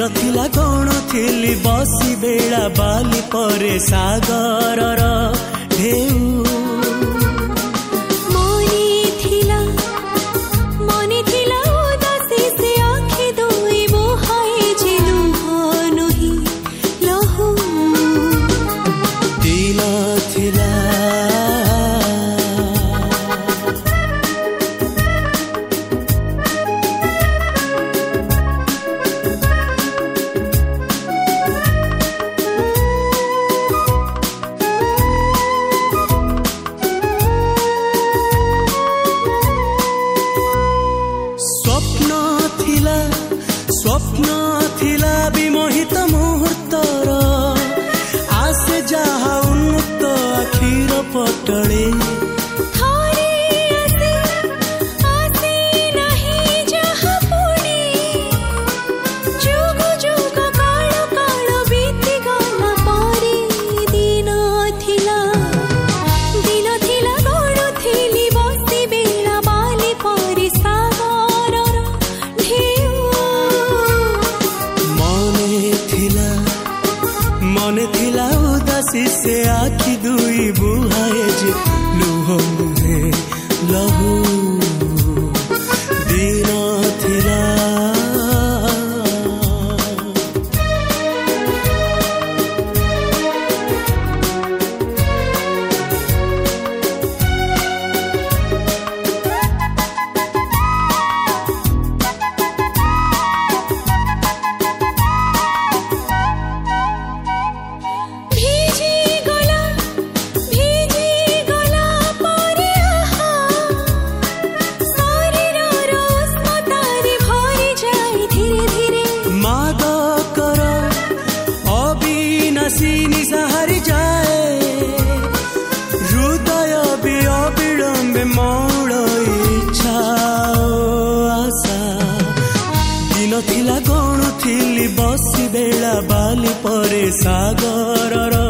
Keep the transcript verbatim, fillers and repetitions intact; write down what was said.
थिला गणुथिली बसी बेला बाली परे सागरर ढेउ स्वप्न थिला विमोहित मुहूर्तर आसे जहा उन्मुक्त आखिर पटले मने थिला उदासी से आखि दुई बुहाए जे लुह मुहे लहू दिन थिला निसहारी जाए हृदय भी अविलंबे मोड़ इच्छा आशा दिन थिला गणुथिली बसी बेला बाली परे सागरर